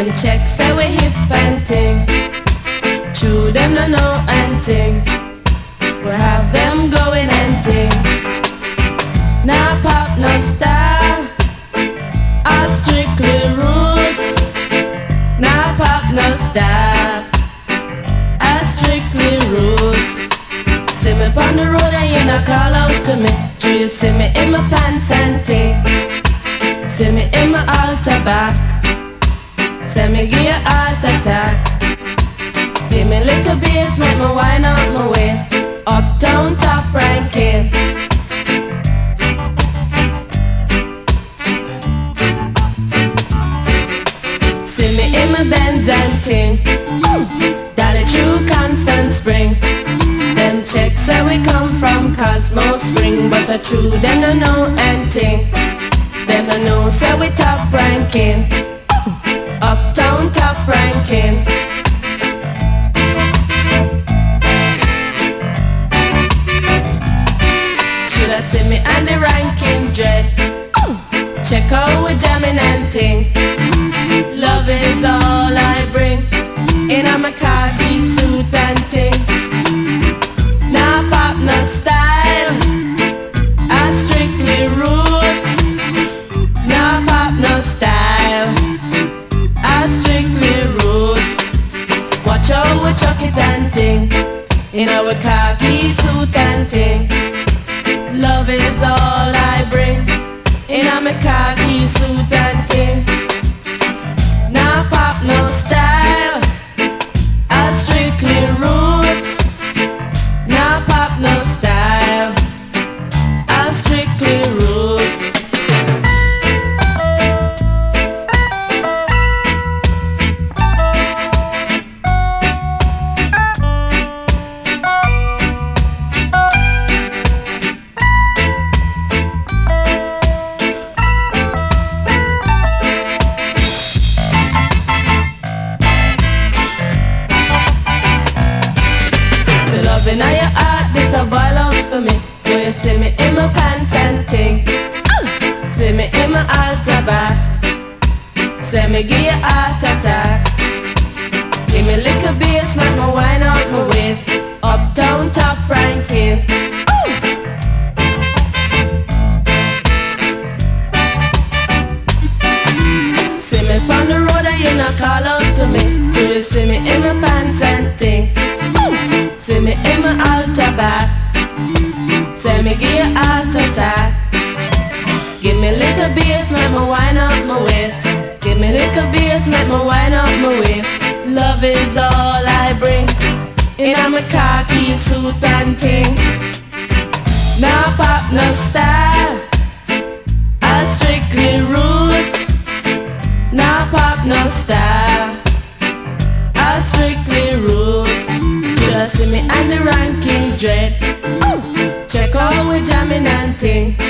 Them checks say we hip and ting. True, them no know and ting. We have them going and ting. Nah pop, no style. All strictly roots. Nah pop, no style. All strictly roots. See me on the road and you not call out to me. Do you see me in my pants and ting? See me in my altar back. Say me give you heart attack. Give me little bass, make me wind out my waist. Uptown top ranking. See me in my Benz and ting. Dolly true Constant Spring. Them checks say we come from Cosmo Spring, but the true them no know and ting. Them no know say we top ranking. Uptown top ranking. Shoulda see me on the ranking dread. Check out we jamming and ting. Love is all I bring. In a my khaki suit and ting. Nah pop, no style. I strictly roots. Nah pop, no style. I strictly roots. Watch out we chuck it and ting. In our khaki suit and ting. Love is all I bring. In a my khaki suit and ting. Nah pop, no style. I strictly roots. Nah pop, no style. I strictly roots. In your heart, this a boil up for me. Do you see me in my pants and ting? See me in my altar back. Say me give you heart attack. Give me little bass, make me wind out my waist. Uptown top ranking. See me on the road and you not call out to me. Do you see me in my pants and ting? See me in my altar back. Say me give you heart attack. Give me little bass, make me wind up my waist. Give me little bass, make me wind up my waist. Love is all I bring. In a my khaki suit and ting. Nah pop, no style. I strictly roots. Nah pop, no style. I strictly roots. See me on the ranking dread. Check out we jamming and ting.